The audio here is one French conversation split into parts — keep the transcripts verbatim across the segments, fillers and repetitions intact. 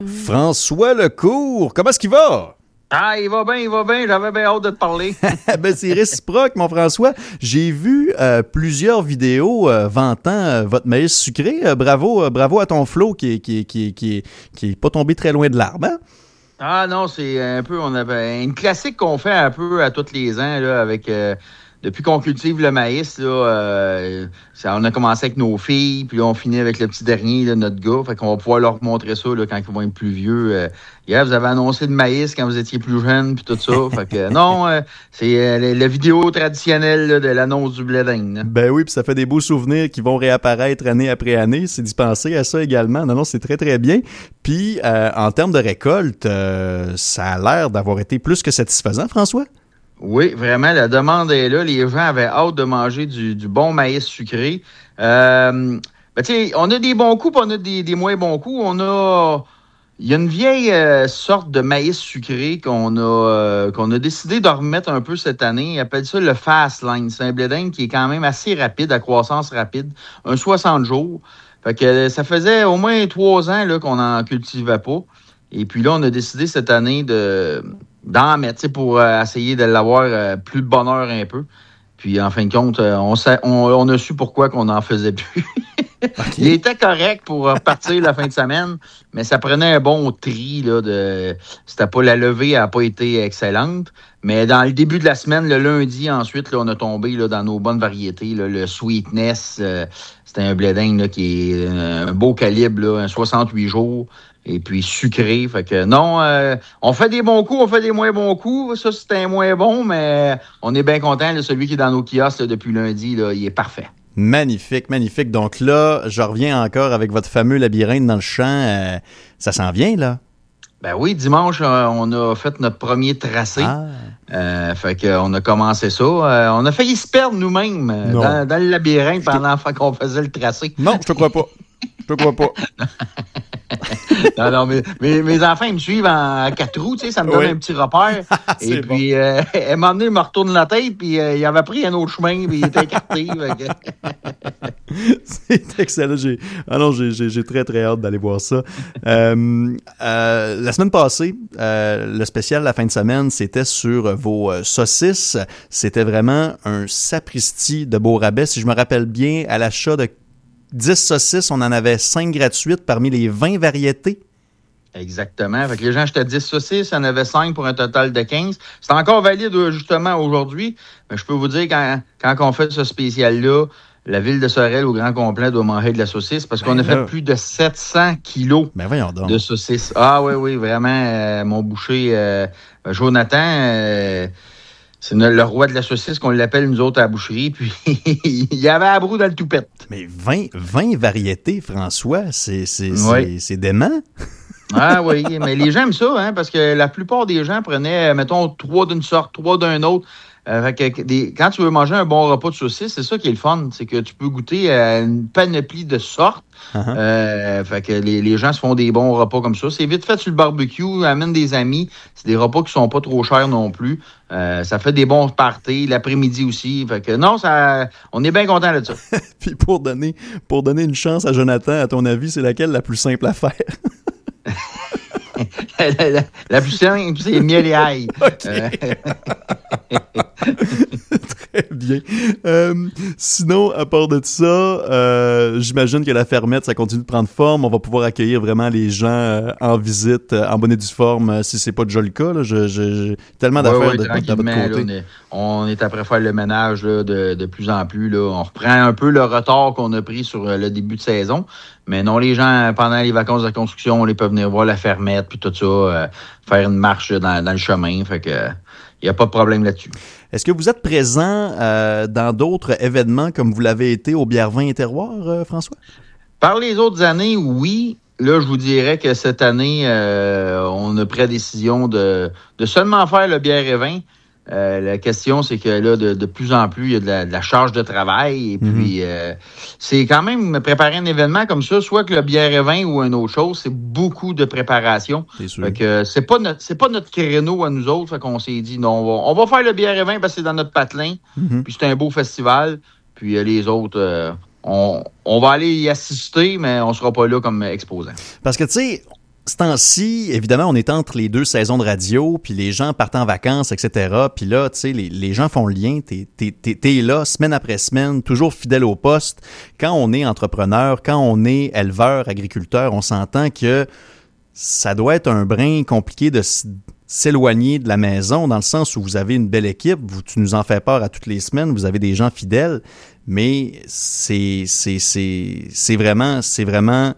François Lecourt, comment est-ce qu'il va? Ah, il va bien, il va bien. J'avais bien hâte de te parler. Ben, c'est réciproque, mon François. J'ai vu euh, plusieurs vidéos euh, vantant euh, votre maïs sucré. Euh, bravo, euh, bravo à ton Flo qui est, qui, est, qui, est, qui, est, qui est pas tombé très loin de l'arbre, hein? Ah non, c'est un peu, on avait une classique qu'on fait un peu à tous les ans, là, avec... Euh, depuis qu'on cultive le maïs, là, euh, ça, on a commencé avec nos filles, puis là, on finit avec le petit dernier, là, notre gars. Fait qu'on va pouvoir leur montrer ça là, quand ils vont être plus vieux. Euh, hier, vous avez annoncé le maïs quand vous étiez plus jeune, puis tout ça. Fait que non, euh, c'est euh, la, la vidéo traditionnelle là, de l'annonce du blé d'Inde. Ben oui, puis ça fait des beaux souvenirs qui vont réapparaître année après année. C'est d'y penser à ça également. Non, non, c'est très, très bien. Puis, euh, en termes de récolte, euh, ça a l'air d'avoir été plus que satisfaisant, François? Oui, vraiment, la demande est là. Les gens avaient hâte de manger du, du bon maïs sucré. Euh, ben, tu sais, on a des bons coups, puis on a des, des moins bons coups. On a... Il y a une vieille euh, sorte de maïs sucré qu'on a, euh, qu'on a décidé de remettre un peu cette année. Ils appellent ça le Fast Line. C'est un blé d'Inde qui est quand même assez rapide, à croissance rapide, un soixante jours. Fait que ça faisait au moins trois ans là, qu'on n'en cultivait pas. Et puis là, on a décidé cette année de d'en mettre pour euh, essayer de l'avoir euh, plus de bonheur un peu. Puis en fin de compte, euh, on, sa- on, on a su pourquoi qu'on n'en faisait plus. Okay. Il était correct pour repartir la fin de semaine, mais ça prenait un bon tri. Là, de... C'était pas la levée, n'a pas été excellente. Mais dans le début de la semaine, le lundi, ensuite, là, on a tombé là, dans nos bonnes variétés. Là, le Sweetness, euh, c'était un blé d'Inde là, qui est euh, un beau calibre, là, un soixante-huit jours. Et puis sucré. Fait que non, euh, on fait des bons coups, on fait des moins bons coups. Ça, c'est un moins bon, mais on est bien content. Là, celui qui est dans nos kiosques là, depuis lundi, là, il est parfait. Magnifique, magnifique. Donc là, je reviens encore avec votre fameux labyrinthe dans le champ. Euh, ça s'en vient, là? Ben oui, dimanche, euh, on a fait notre premier tracé. Ah. Euh, fait qu'on a commencé ça. Euh, on a failli se perdre nous-mêmes euh, dans, dans le labyrinthe pendant te... qu'on faisait le tracé. Non, je te crois pas. Je te crois pas. non, non, mais, mais mes enfants, ils me suivent en quatre roues, tu sais, ça me donne oui. un petit repère. Et puis, bon. euh, elle m'a amené, il me retourne la tête, puis euh, il avait pris un autre chemin, puis il était écarté. C'est excellent. J'ai... Ah non, j'ai, j'ai, j'ai très, très hâte d'aller voir ça. euh, euh, la semaine passée, euh, le spécial la fin de semaine, c'était sur vos euh, saucisses. C'était vraiment un sapristi de beau rabais. Si je me rappelle bien, à l'achat de dix saucisses, on en avait cinq gratuites parmi les vingt variétés. Exactement. Fait que les gens achetaient dix saucisses, il y en avait cinq pour un total de quinze. C'est encore valide justement aujourd'hui. Mais je peux vous dire, quand, quand on fait ce spécial-là, la ville de Sorel au grand complet doit manger de la saucisse parce ben qu'on a là. fait plus de sept cents kilos ben voyons donc. de saucisses. Ah oui, oui, vraiment, euh, mon boucher, euh, Jonathan... Euh, c'est le roi de la saucisse qu'on l'appelle, nous autres, à la boucherie. Puis, il y avait à brou dans le toupette. Mais vingt, vingt variétés, François, c'est, c'est, oui. c'est, c'est dément. Ah oui, mais les gens aiment ça, hein, parce que la plupart des gens prenaient, mettons, trois d'une sorte, trois d'un autre. Euh, fait que des, quand tu veux manger un bon repas de saucisse, c'est ça qui est le fun. C'est que tu peux goûter à une panoplie de sortes. Uh-huh. Euh, fait que les, les gens se font des bons repas comme ça. C'est vite fait sur le barbecue, amène des amis. C'est des repas qui sont pas trop chers non plus. Euh, ça fait des bons parties, l'après-midi aussi. Fait que non, ça, on est bien content de ça. Puis pour donner, pour donner une chance à Jonathan, à ton avis, c'est laquelle la plus simple à faire? la, la, la plus simple, c'est miel et ail. Okay. Euh... Très bien. Euh, sinon, à part de ça, euh, j'imagine que la fermette, ça continue de prendre forme. On va pouvoir accueillir vraiment les gens euh, en visite, euh, en bonne et due forme, euh, si c'est pas déjà le cas. Là. Je, je, j'ai tellement d'affaires oui, oui, de, de votre côté. Là, on, est, on est après faire le ménage là, de, de plus en plus. Là. On reprend un peu le retard qu'on a pris sur le début de saison. Mais non, les gens, pendant les vacances de construction, ils peuvent venir voir la fermette, puis tout ça, euh, faire une marche dans, dans le chemin. Fait que il n'y a pas de problème là-dessus. Est-ce que vous êtes présent euh, dans d'autres événements comme vous l'avez été au Bière Vin et Terroir, euh, François? Par les autres années, oui. Là, je vous dirais que cette année, euh, on a pris la décision de, de seulement faire le bière et vin. Euh, la question, c'est que là, de, de plus en plus, il y a de la, de la charge de travail. Et puis, mm-hmm. euh, c'est quand même préparer un événement comme ça, soit que le bière et vin ou une autre chose, c'est beaucoup de préparation. C'est sûr. Fait que c'est pas notre, c'est pas notre créneau à nous autres. Fait qu'on s'est dit, non, on va, on va faire le bière et vin parce que c'est dans notre patelin. Mm-hmm. Puis c'est un beau festival. Puis euh, les autres... Euh, On, on va aller y assister, mais on sera pas là comme exposant. Parce que, tu sais, ce temps-ci, évidemment, on est entre les deux saisons de radio, puis les gens partent en vacances, et cetera. Puis là, tu sais, les, les gens font le lien. T'es, t'es, t'es, t'es là, semaine après semaine, toujours fidèle au poste. Quand on est entrepreneur, quand on est éleveur, agriculteur, on s'entend que ça doit être un brin compliqué de s'éloigner de la maison, dans le sens où vous avez une belle équipe, vous, tu nous en fais part à toutes les semaines, vous avez des gens fidèles, mais c'est, c'est, c'est, c'est vraiment, c'est vraiment,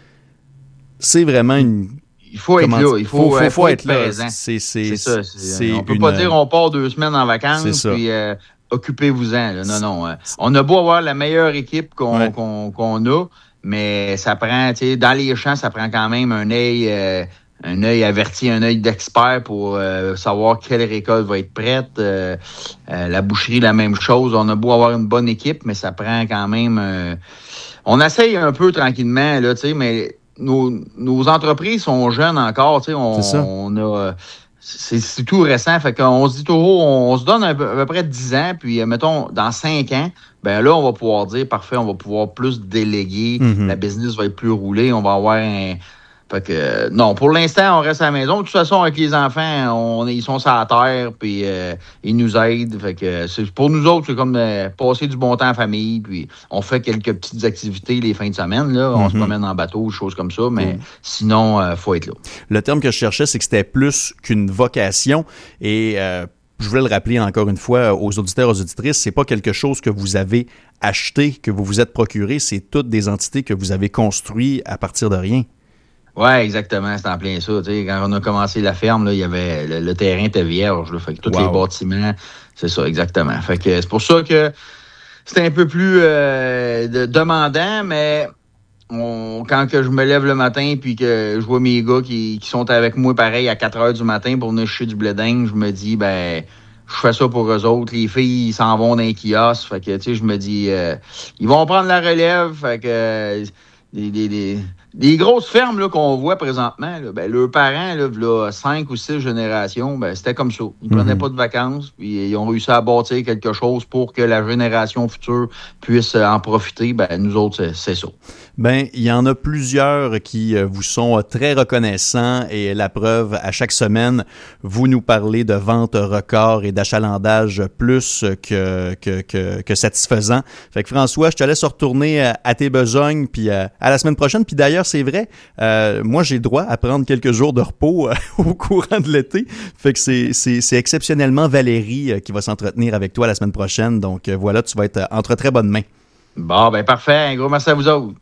c'est vraiment une... Il faut être là, il faut, faut, faut, faut être, être présent. C'est, c'est, c'est ça. C'est, c'est on peut une... pas dire on part deux semaines en vacances, puis euh, occupez-vous-en. Là. Non, non. Euh, on a beau avoir la meilleure équipe qu'on, ouais. qu'on, qu'on a, mais ça prend, tu sais, dans les champs, ça prend quand même un œil... Euh, un œil averti, un œil d'expert pour euh, savoir quelle récolte va être prête. Euh, euh, la boucherie, la même chose. On a beau avoir une bonne équipe, mais ça prend quand même... Euh, on essaye un peu tranquillement, là, tu sais, mais nos, nos entreprises sont jeunes encore, tu sais. On, c'est ça. On a... C'est, c'est tout récent. Fait qu'on se dit toujours, on, on se donne à peu, à peu près dix ans, puis mettons, dans cinq ans, ben là, on va pouvoir dire, parfait, on va pouvoir plus déléguer, mm-hmm. La business va être plus roulée, on va avoir un... Fait que, non, pour l'instant, on reste à la maison. De toute façon, avec les enfants, on, ils sont sur la terre, puis euh, ils nous aident. Fait que, c'est, pour nous autres, c'est comme euh, passer du bon temps en famille, puis on fait quelques petites activités les fins de semaine. Là. On mm-hmm. se promène en bateau, des choses comme ça, mais mm. sinon, il euh, faut être là. Le terme que je cherchais, c'est que c'était plus qu'une vocation, et... Euh, je voulais le rappeler encore une fois aux auditeurs et aux auditrices, c'est pas quelque chose que vous avez acheté, que vous vous êtes procuré, c'est toutes des entités que vous avez construites à partir de rien. Oui, exactement, c'est en plein ça. Tu sais, quand on a commencé la ferme, là, il y avait le, le terrain était vierge, là, fait que tous wow. les bâtiments, c'est ça, exactement. Fait que c'est pour ça que c'est un peu plus euh, de, demandant, mais on, quand que je me lève le matin puis que je vois mes gars qui, qui sont avec moi pareil à quatre heures du matin pour venir chercher du blé d'Inde, je me dis ben je fais ça pour eux autres. Les filles, ils s'en vont dans les kiosques. Fait que tu sais, je me dis euh, ils vont prendre la relève. Fait que euh, des, des, des, des grosses fermes là, qu'on voit présentement, là, ben, leurs parents, là, là, cinq ou six générations, ben, c'était comme ça. Ils mm-hmm. prenaient pas de vacances, puis ils ont réussi à bâtir quelque chose pour que la génération future puisse en profiter. Ben, nous autres, c'est, c'est ça. Ben, il y en a plusieurs qui euh, vous sont très reconnaissants et la preuve, à chaque semaine, vous nous parlez de ventes records et d'achalandage plus que, que, que, que satisfaisant. Fait que François, je te laisse retourner à, à tes besognes puis à, à la semaine prochaine. Puis d'ailleurs, c'est vrai, euh, moi, j'ai le droit à prendre quelques jours de repos euh, au courant de l'été. Fait que c'est, c'est, c'est exceptionnellement Valérie euh, qui va s'entretenir avec toi la semaine prochaine. Donc euh, voilà, tu vas être entre très bonnes mains. Bon, ben parfait. Un gros merci à vous autres.